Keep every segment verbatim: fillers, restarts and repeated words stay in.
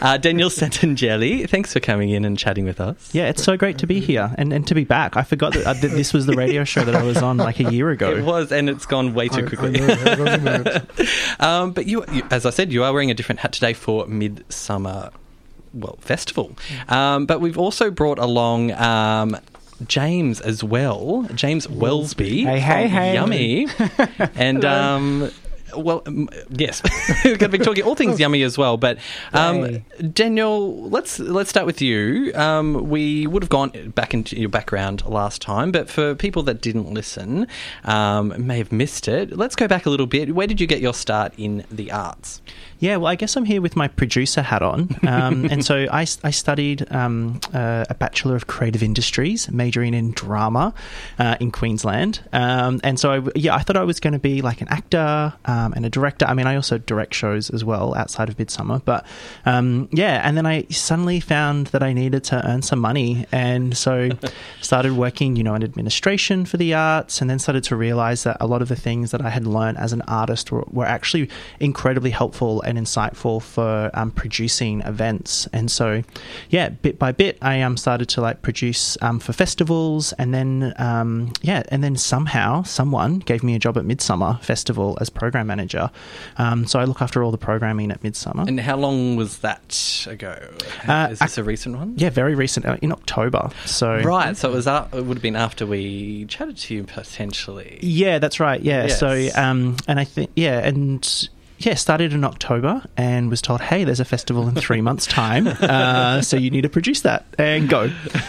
Uh, Daniel Santangelli, thanks for coming in and chatting with us. Yeah, it's so great to be here and, and to be back. I forgot that, uh, that this was the radio show that I was on like a year ago. It was, and it's gone way too I, quickly. I know, it doesn't matter. um, but you, you, as I said, you are wearing a different hat today for Midsummer, well, Festival. Um, but we've also brought along... Um, James as well, James Wellsby. Hey, hey, hey. Yummy. And, um, well, um, yes, we're going to be talking all things yummy as well. But, um, Hey. Daniel, let's let's start with you. Um, we would have gone back into your background last time, but for people that didn't listen, um, may have missed it, let's go back a little bit. Where did you get your start in the arts? Yeah, well, I guess I'm here with my producer hat on. Um, and so I, I studied um, uh, a Bachelor of Creative Industries, majoring in drama uh, in Queensland. Um, and so, I, yeah, I thought I was going to be like an actor um, and a director. I mean, I also direct shows as well outside of Midsummer. But um, yeah, and then I suddenly found that I needed to earn some money. And so started working, you know, in administration for the arts, and then started to realise that a lot of the things that I had learned as an artist were, were actually incredibly helpful and insightful for um, producing events. And so yeah, bit by bit I um, started to like produce um, for festivals, and then um, yeah and then somehow someone gave me a job at Midsummer Festival as program manager. Um, so I look after all the programming at Midsummer. And how long was that ago? Uh, Is this a recent one? Yeah, very recent, uh, in October. So Right, so it was uh, it would have been after we chatted to you potentially. yeah, that's right. Yeah. Yes. So um, and I think yeah and yeah, started in October and was told, hey, there's a festival in three months' time, uh, so you need to produce that and go.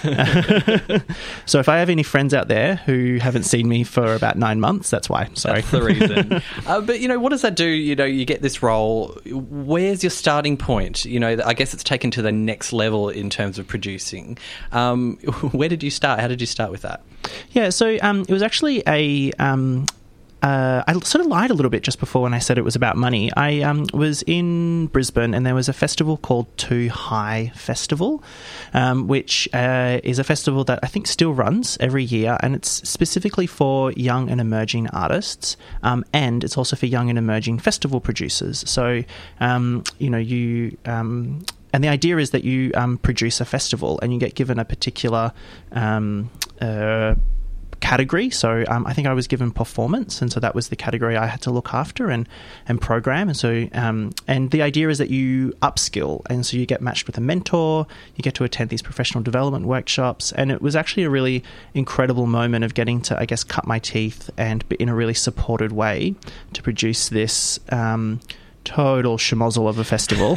So if I have any friends out there who haven't seen me for about nine months, that's why. Sorry. That's the reason. uh, but, you know, what does that do? You know, you get this role. Where's your starting point? You know, I guess it's taken to the next level in terms of producing. Um, where did you start? How did you start with that? Yeah, so um, it was actually a... Um, Uh, I sort of lied a little bit just before when I said it was about money. I um, was in Brisbane and there was a festival called Too High Festival, um, which uh, is a festival that I think still runs every year, and it's specifically for young and emerging artists, um, and it's also for young and emerging festival producers. So, um, you know, you... Um, And the idea is that you um, produce a festival and you get given a particular... Um, uh, category. So um, I think I was given performance, and so that was the category I had to look after and and program. And so um, and the idea is that you upskill, and so you get matched with a mentor, you get to attend these professional development workshops, and it was actually a really incredible moment of getting to, I guess, cut my teeth and in a really supported way to produce this um, total schmozzle of a festival.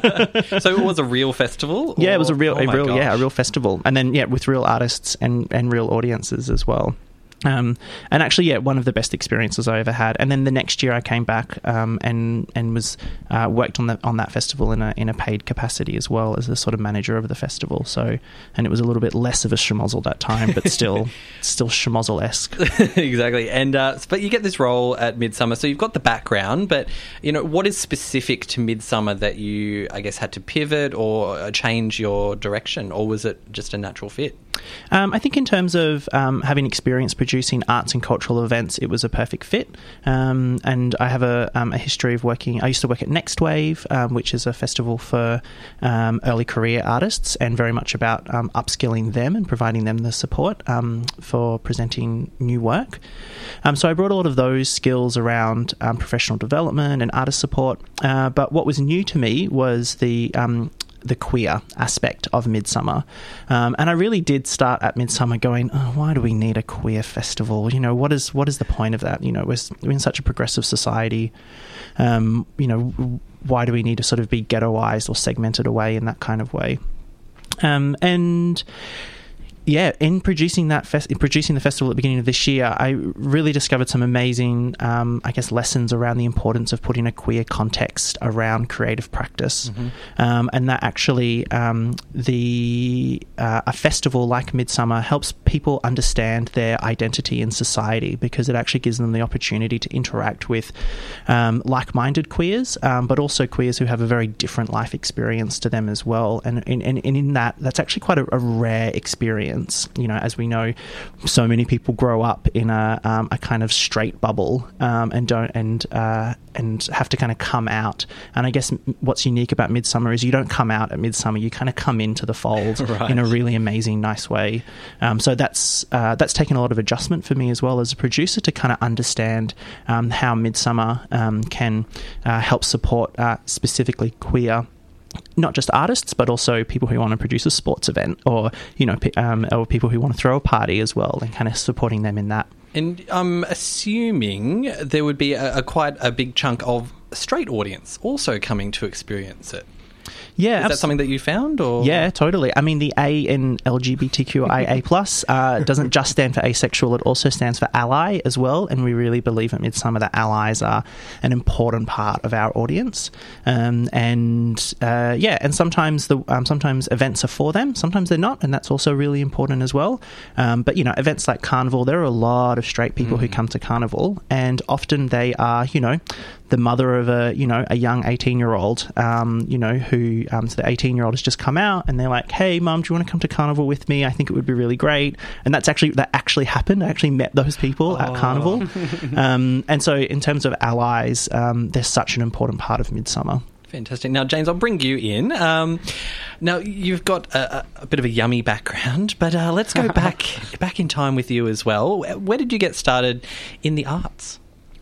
So it was a real festival? Or? Yeah, it was a real, oh a my real, gosh. yeah, a real festival, and then yeah, with real artists and and real audiences as well. Um, and actually, yeah, one of the best experiences I ever had. And then the next year, I came back um, and and was uh, worked on that on that festival in a in a paid capacity as well as a sort of manager of the festival. So, and it was a little bit less of a schmozzle that time, but still still schmozzle-esque. Exactly. And uh, but you get this role at Midsummer, so you've got the background. But you know, what is specific to Midsummer that you, I guess, had to pivot or change your direction, or was it just a natural fit? Um, I think in terms of um, having experience producing arts and cultural events, it was a perfect fit. Um, and I have a, um, a history of working... I used to work at Next Wave, um, which is a festival for um, early career artists, and very much about um, upskilling them and providing them the support um, for presenting new work. Um, so I brought a lot of those skills around um, professional development and artist support. Uh, but what was new to me was the... Um, the queer aspect of Midsummer. Um, and I really did start at Midsummer going, oh, why do we need a queer festival? You know, what is what is the point of that? You know, we're, we're in such a progressive society. Um, you know, why do we need to sort of be ghettoized or segmented away in that kind of way? Um, and... Yeah, in producing that fest- in producing the festival at the beginning of this year, I really discovered some amazing, um, I guess, lessons around the importance of putting a queer context around creative practice, mm-hmm. um, and that actually um, the uh, a festival like Midsummer helps people understand their identity in society, because it actually gives them the opportunity to interact with um, like-minded queers, um, but also queers who have a very different life experience to them as well. And, and, and in that, that's actually quite a, a rare experience. audience. You know, as we know, so many people grow up in a um, a kind of straight bubble um, and don't and uh, and have to kind of come out. And I guess what's unique about Midsummer is you don't come out at Midsummer; you kind of come into the fold right. in a really amazing, nice way. Um, so that's uh, that's taken a lot of adjustment for me as well as a producer to kind of understand um, how Midsummer um, can uh, help support uh, specifically queer, not just artists, but also people who want to produce a sports event, or you know, um, or people who want to throw a party as well, and kind of supporting them in that. And I'm assuming there would be a, a quite a big chunk of straight audience also coming to experience it. Yeah, is abs- that something that you found? Or yeah, totally. I mean, the A in L G B T Q I A plus uh, doesn't just stand for asexual; it also stands for ally as well. And we really believe at Midsummer that allies are an important part of our audience. Um, and uh, yeah, and sometimes the um, sometimes events are for them, sometimes they're not, and that's also really important as well. Um, but you know, events like Carnival, there are a lot of straight people mm. who come to Carnival, and often they are, you know, the mother of a you know a young eighteen year old, um, you know who um, so the eighteen year old has just come out and they're like, hey mum, do you want to come to Carnival with me? I think it would be really great. And that's actually that actually happened. I actually met those people oh. at Carnival. um, and so in terms of allies, um, they're such an important part of Midsummer. Fantastic. Now, James, I'll bring you in. Um, now, you've got a, a bit of a yummy background, but uh, let's go back back in time with you as well. Where did you get started in the arts?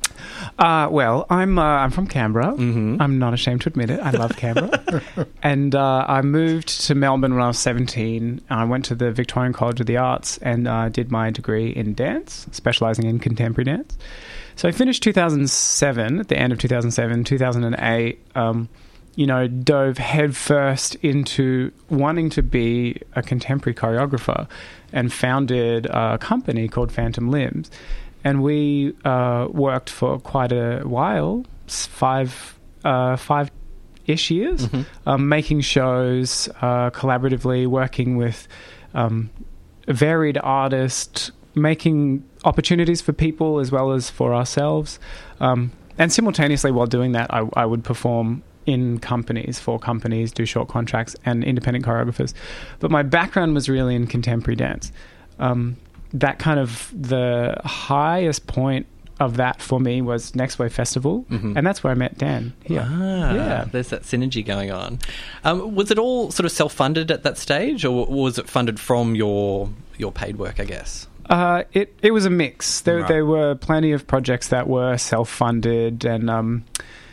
Uh, well, I'm uh, I'm from Canberra. Mm-hmm. I'm not ashamed to admit it. I love Canberra. and uh, I moved to Melbourne when I was seventeen. I went to the Victorian College of the Arts and uh, did my degree in dance, specialising in contemporary dance. So I finished two thousand seven, at the end of two thousand seven, two thousand eight, um, you know, dove headfirst into wanting to be a contemporary choreographer and founded a company called Phantom Limbs. And we uh, worked for quite a while, five, uh, five-ish years, mm-hmm. um, making shows uh, collaboratively, working with um, varied artists, making opportunities for people as well as for ourselves. Um, and simultaneously, while doing that, I, I would perform in companies, for companies, do short contracts, and independent choreographers. But my background was really in contemporary dance. Um, that kind of the highest point of that for me was Next Wave Festival, mm-hmm. and that's where I met Dan here. Ah, yeah. There's that synergy going on. Um, was it all sort of self-funded at that stage, or was it funded from your your paid work, I guess? Uh, it, it was a mix. There, right. there were plenty of projects that were self-funded, and um,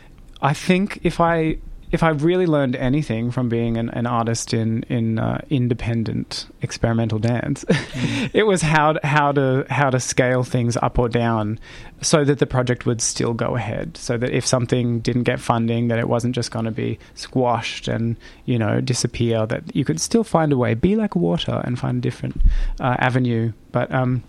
I think if I... If I really learned anything from being an, an artist in in uh, independent experimental dance, mm. it was how to, how to how to scale things up or down, so that the project would still go ahead. So that if something didn't get funding, that it wasn't just going to be squashed and you know disappear. That you could still find a way, be like water, and find a different uh, avenue. But um,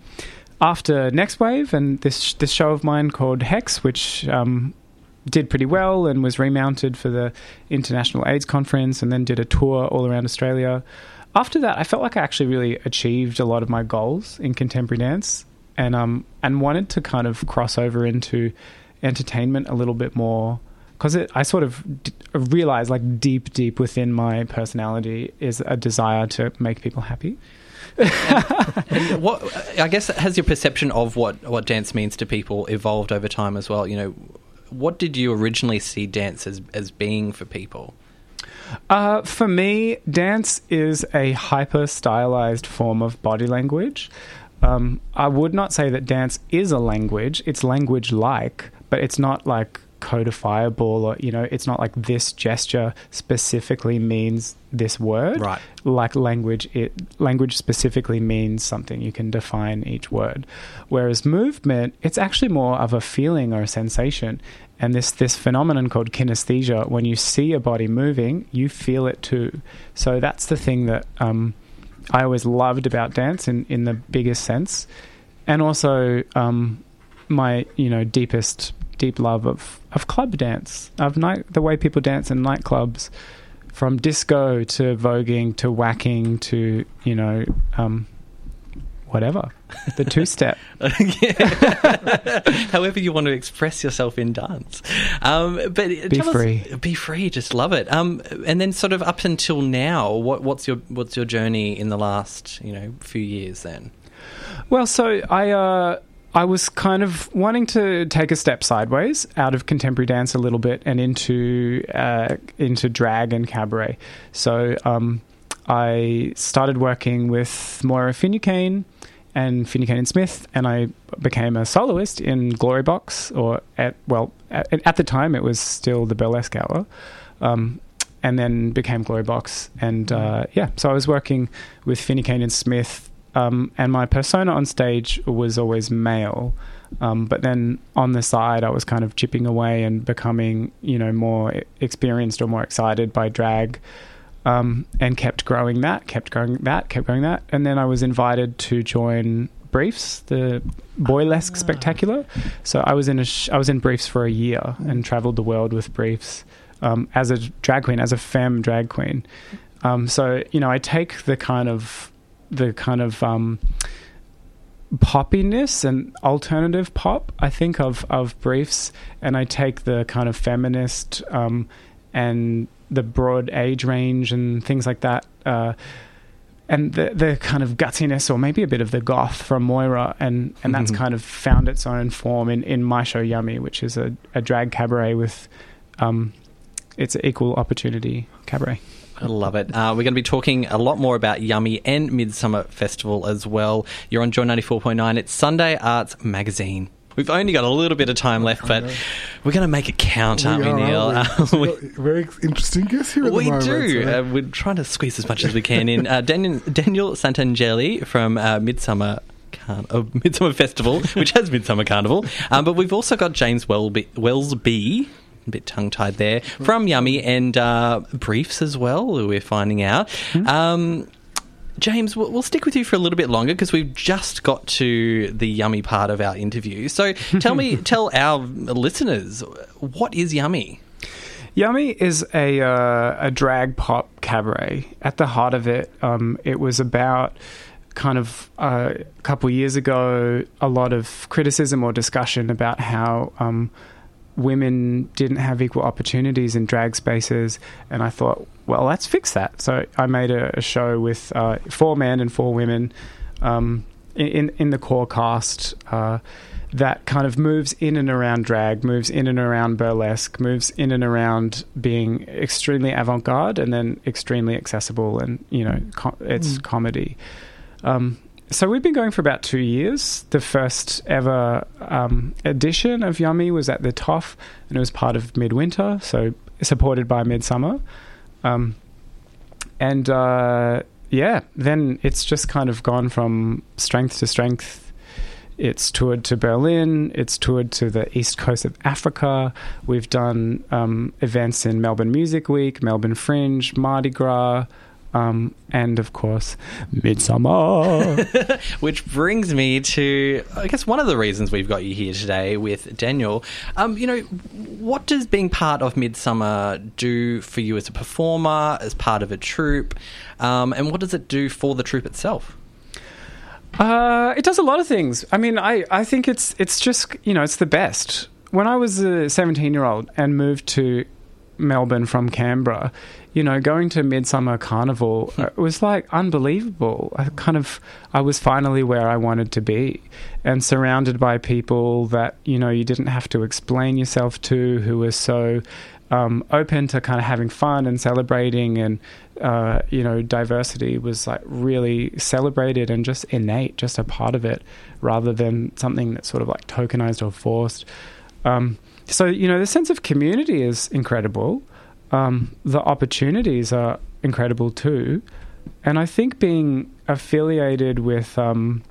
after Next Wave and this this show of mine called Hex, which um, did pretty well and was remounted for the International AIDS Conference and then did a tour all around Australia. After that, I felt like I actually really achieved a lot of my goals in contemporary dance and um and wanted to kind of cross over into entertainment a little bit more, because I sort of d- realized like deep, deep within my personality is a desire to make people happy. and, and what I guess has your perception of what, what dance means to people evolved over time as well? You know, what did you originally see dance as, as being for people? Uh, for me, dance is a hyper-stylized form of body language. Um, I would not say that dance is a language. It's language-like, but it's not like codifiable, or, you know, it's not like this gesture specifically means this word. Right. Like language, it language specifically means something. You can define each word. Whereas movement, it's actually more of a feeling or a sensation. And this, this phenomenon called kinesthesia, when you see a body moving, you feel it too. So that's the thing that um, I always loved about dance in, in the biggest sense. And also um, my, you know, deepest deep love of, of club dance, of night, the way people dance in nightclubs, from disco to voguing to whacking to, you know, um, whatever, the two-step. However you want to express yourself in dance. Um, but be free. Us, be free. Just love it. Um, and then sort of up until now, what, what's your what's your journey in the last you know few years then? Well, so I uh, I was kind of wanting to take a step sideways out of contemporary dance a little bit and into uh, into drag and cabaret. So um, I started working with Moira Finucane and Finucane and Smith, and I became a soloist in Glory Box, or at well at, at the time it was still the Burlesque Hour, um, and then became Glory Box, and uh, yeah, so I was working with Finucane and Smith, um, and my persona on stage was always male, um, but then on the side I was kind of chipping away and becoming you know more experienced or more excited by drag. Um, and kept growing that, kept growing that, kept growing that. And then I was invited to join Briefs, the Boylesque ah. Spectacular. So I was in a sh- I was in Briefs for a year and travelled the world with Briefs um, as a drag queen, as a femme drag queen. Um, so, you know, I take the kind of, the kind of um, poppiness and alternative pop, I think, of, of Briefs, and I take the kind of feminist um, and the broad age range and things like that, uh, and the the kind of gutsiness or maybe a bit of the goth from Moira, and, and that's kind of found its own form in, in my show Yummy, which is a, a drag cabaret with um, it's an equal opportunity cabaret. I love it. Uh, we're going to be talking a lot more about Yummy and Midsummer Festival as well. You're on Joy ninety-four point nine. It's Sunday Arts Magazine. We've only got a little bit of time left, but we're going to make it count, aren't we, Neil? Uh, we got very interesting guests here at we the moment. We do. So. Uh, we're trying to squeeze as much as we can in. Uh, Daniel, Daniel Santangeli from uh, Midsummer Carn- oh, Midsummer Festival, which has Midsummer Carnival. Um, but we've also got James Welby, Wellesby, a bit tongue-tied there, from Yummy, and uh, Briefs as well, we're finding out. Mm-hmm. Um James, we'll stick with you for a little bit longer because we've just got to the Yummy part of our interview. So tell me, tell our listeners, what is Yummy? Yummy is a uh, a drag pop cabaret. At the heart of it, um, it was about kind of uh, a couple of years ago, a lot of criticism or discussion about how um, women didn't have equal opportunities in drag spaces, and I thought, well, let's fix that. So I made a, a show with uh, four men and four women um, in in the core cast uh, that kind of moves in and around drag, moves in and around burlesque, moves in and around being extremely avant-garde and then extremely accessible, and you know, com- it's mm. comedy. Um, So we've been going for about two years. The first ever um, edition of Yummy was at the T O F, and it was part of Midwinter, so supported by Midsummer. Um, and uh, yeah, then it's just kind of gone from strength to strength. It's toured to Berlin. It's toured to the east coast of Africa. We've done um, events in Melbourne Music Week, Melbourne Fringe, Mardi Gras, Um, and, of course, Midsummer. Which brings me to, I guess, one of the reasons we've got you here today with Daniel. Um, you know, what does being part of Midsummer do for you as a performer, as part of a troupe, um, and what does it do for the troupe itself? Uh, it does a lot of things. I mean, I, I think it's it's just, you know, it's the best. When I was a seventeen-year-old and moved to Melbourne from Canberra, you know, going to Midsummer Carnival, it was like unbelievable. I kind of, I was finally where I wanted to be, and surrounded by people that, you know, you didn't have to explain yourself to, who were so um, open to kind of having fun and celebrating, and, uh, you know, diversity was like really celebrated and just innate, just a part of it, rather than something that's sort of like tokenized or forced. Um, so, you know, the sense of community is incredible. Um, the opportunities are incredible too, and I think being affiliated with um,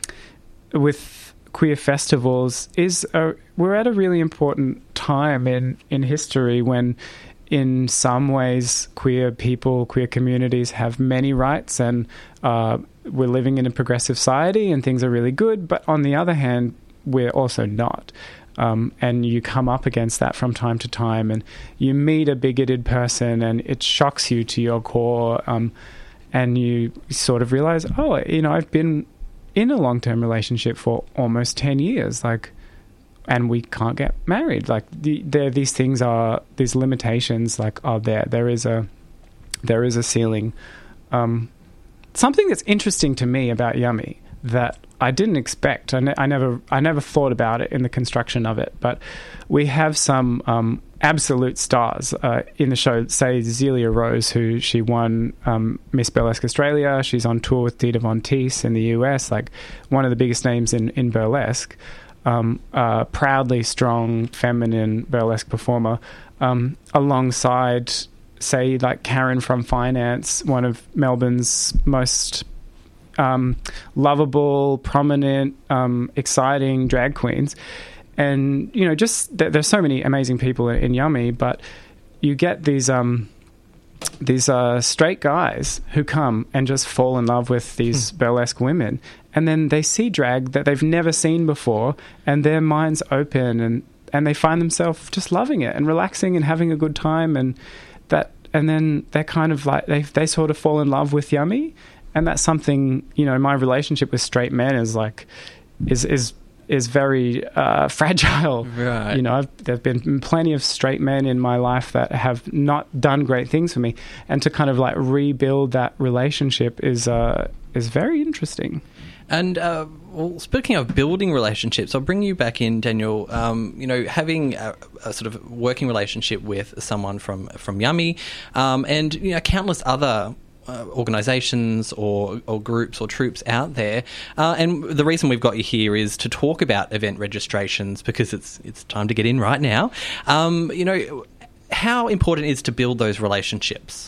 with queer festivals is a, we're at a really important time in, in history when, in some ways, queer people, queer communities have many rights, and uh, we're living in a progressive society and things are really good. But on the other hand, we're also not. Um, and you come up against that from time to time, and you meet a bigoted person and it shocks you to your core, um, and you sort of realize, oh, you know, I've been in a long-term relationship for almost ten years, like, and we can't get married. Like, the, there, these things are, these limitations, like, are there. There is a, there is a ceiling. Um, something that's interesting to me about Yummy that I didn't expect, I, ne- I never, I never thought about it in the construction of it, but we have some um, absolute stars uh, in the show. Say Zelia Rose, who she won um, Miss Burlesque Australia. She's on tour with Dita Von Teese in the U S, like one of the biggest names in, in burlesque. Um, uh, proudly strong, feminine burlesque performer, um, alongside, say, like Karen from Finance, one of Melbourne's most um, lovable, prominent, um, exciting drag queens. And, you know, just th- there's so many amazing people in, in Yummy, but you get these um, these uh, straight guys who come and just fall in love with these hmm. burlesque women. And then they see drag that they've never seen before, and their minds open, and, and they find themselves just loving it and relaxing and having a good time. And that, and then they're kind of like, they they sort of fall in love with Yummy. And that's something, you know, my relationship with straight men is like, is, is, is very uh, fragile. Right. You know, I've, there have been plenty of straight men in my life that have not done great things for me. And to kind of like rebuild that relationship is, uh, is very interesting. And uh, well, speaking of building relationships, I'll bring you back in, Daniel. Um, you know, having a, a sort of working relationship with someone from from Yummy, um, and you know, countless other uh, organisations or, or groups or troupes out there. Uh, and the reason we've got you here is to talk about event registrations, because it's it's time to get in right now. Um, you know, how important it is to build those relationships?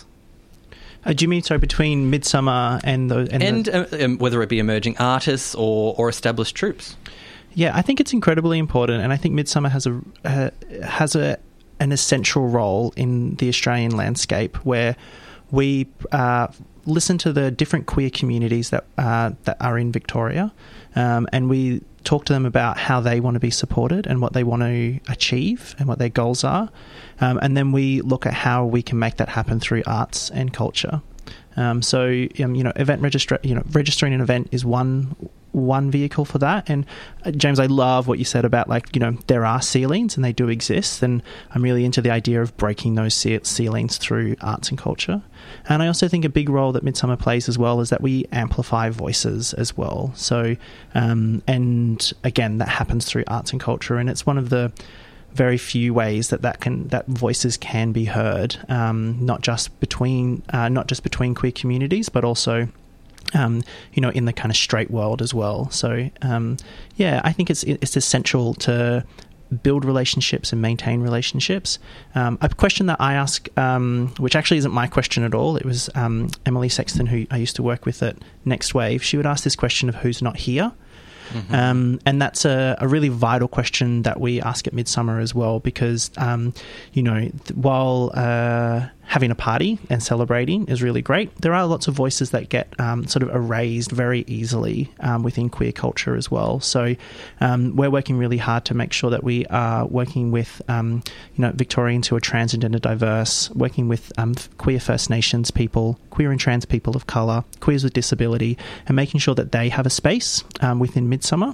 Uh, do you mean, sorry, between Midsummer and the... And, and the, uh, um, whether it be emerging artists or, or established troupes? Yeah, I think it's incredibly important, and I think Midsummer has a uh, has a an essential role in the Australian landscape, where we uh, listen to the different queer communities that uh, that are in Victoria, um, and we talk to them about how they want to be supported and what they want to achieve and what their goals are. Um, and then we look at how we can make that happen through arts and culture. Um, so, um, you know, event registra- you know, registering an event is one one vehicle for that. And uh, James, I love what you said about, like, you know, there are ceilings and they do exist. And I'm really into the idea of breaking those ce- ceilings through arts and culture. And I also think a big role that Midsummer plays as well is that we amplify voices as well. So, um, and again, that happens through arts and culture. And it's one of the very few ways that that can that voices can be heard, um, not just between uh, not just between queer communities, but also, um, you know, in the kind of straight world as well. So, um, yeah, I think it's it's essential to build relationships and maintain relationships. Um, a question that I ask, um, which actually isn't my question at all, it was um, Emily Sexton, who I used to work with at Next Wave. She would ask this question of who's not here. Mm-hmm. Um, and that's a, a really vital question that we ask at Midsummer as well, because, um, you know, th- while uh, having a party and celebrating is really great, there are lots of voices that get um, sort of erased very easily um, within queer culture as well. So um, we're working really hard to make sure that we are working with, um, you know, Victorians who are trans and gender diverse, working with um, queer First Nations people, queer and trans people of colour, queers with disability, and making sure that they have a space um, within Midsummer.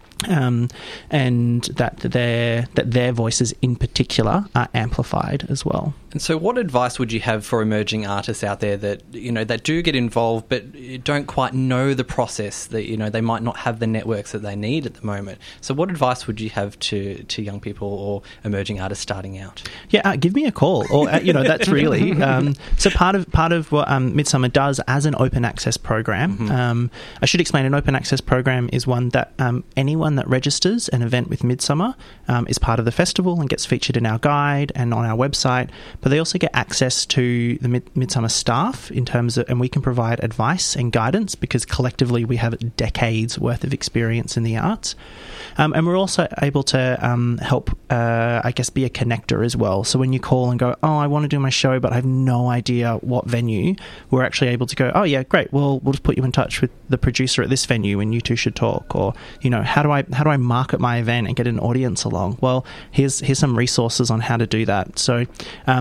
Um, and that their that their voices in particular are amplified as well. And so, what advice would you have for emerging artists out there that, you know, that do get involved but don't quite know the process? That, you know, they might not have the networks that they need at the moment. So, what advice would you have to, to young people or emerging artists starting out? Yeah, uh, give me a call, or uh, you know, that's really um, so. Part of part of what um, Midsummer does as an open access program. Mm-hmm. Um, I should explain. An open access program is one that um, anyone that registers an event with Midsummer um, is part of the festival and gets featured in our guide and on our website, but they also get access to the Mid- Midsummer staff in terms of, and we can provide advice and guidance because collectively we have decades worth of experience in the arts. Um, and we're also able to um, help, uh, I guess, be a connector as well. So when you call and go, oh, I want to do my show, but I have no idea what venue, we're actually able to go, oh, yeah, great. Well, we'll just put you in touch with the producer at this venue and you two should talk. Or, you know, how do I how do I market my event and get an audience along? Well, here's here's some resources on how to do that. So, um,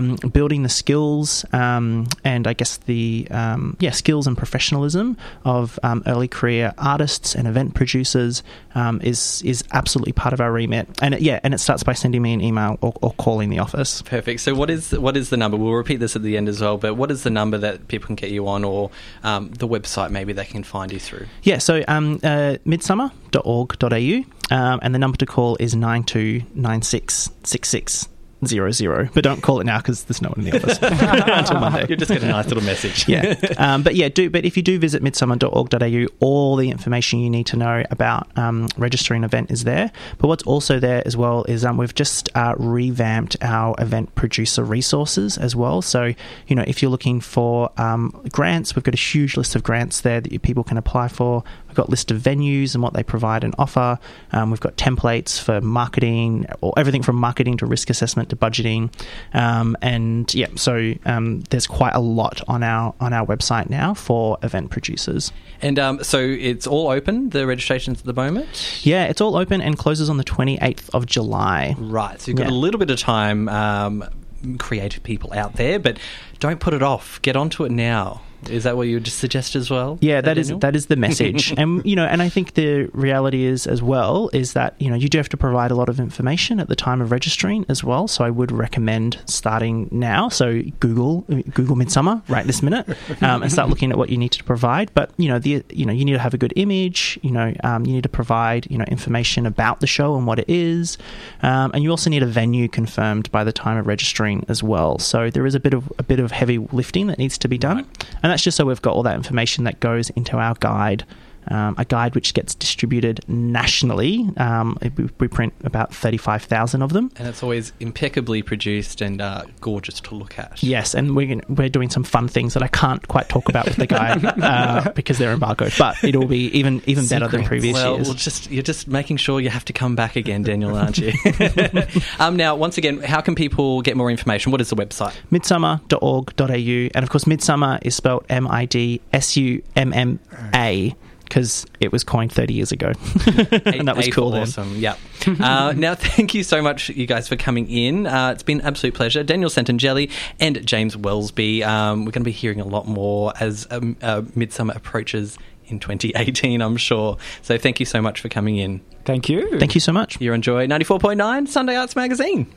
um, building the skills um, and I guess the um, yeah skills and professionalism of um, early career artists and event producers um, is is absolutely part of our remit. And it, yeah, and it starts by sending me an email or, or calling the office. Perfect. So what is what is the number? We'll repeat this at the end as well. But what is the number that people can get you on, or um, the website maybe they can find you through? Yeah. So um, uh, midsummer dot org dot a u um, and the number to call is nine two nine six six six. Zero zero, but don't call it now because there's no one in the office until Monday. You'll just get a nice little message. yeah, um, but yeah, do but if you do visit midsummer dot org dot a u, all the information you need to know about um, registering an event is there. But what's also there as well is um, we've just uh, revamped our event producer resources as well. So you know, if you're looking for um, grants, we've got a huge list of grants there that you, people can apply for. We've got a list of venues and what they provide and offer. Um, we've got templates for marketing, or everything from marketing to risk assessment to budgeting, um, and yeah, so um, there's quite a lot on our on our website now for event producers. And um, so it's all open, the registrations at the moment? Yeah, it's all open and closes on the twenty-eighth of July. Right, so you've got Yeah. a little bit of time, um, creative people out there, but don't put it off. Get onto it now. Is that what you would just suggest as well? Yeah, that is Daniel? that is the message. And you know, and I think the reality is as well is that, you know, you do have to provide a lot of information at the time of registering as well. So I would recommend starting now. So Google Google Midsummer right this minute um, and start looking at what you need to provide. But you know, the you know, you need to have a good image. You know, um, you need to provide you know information about the show and what it is, um, and you also need a venue confirmed by the time of registering as well. So there is a bit of a bit of heavy lifting that needs to be done. Right. And that's just so we've got all that information that goes into our guide, um, a guide which gets distributed nationally. Um, we, we print about thirty-five thousand of them. And it's always impeccably produced and uh, gorgeous to look at. Yes, and we're, we're doing some fun things that I can't quite talk about with the guide uh, because they're embargoed, but it'll be even even better than previous well, years. Well, just, you're just making sure you have to come back again, Daniel, aren't you? um, now, once again, how can people get more information? What is the website? midsummer dot org dot a u, and of course Midsummer is spelled M I D S U M M A. Because it was coined thirty years ago. And that was A cool then. Awesome, yeah. uh, now, thank you so much, you guys, for coming in. Uh, it's been an absolute pleasure. Daniel Santangelli and James Welsby. Um, we're going to be hearing a lot more as um, uh, Midsummer approaches in twenty eighteen, I'm sure. So thank you so much for coming in. Thank you. Thank you so much. You enjoy ninety-four point nine Sunday Arts Magazine.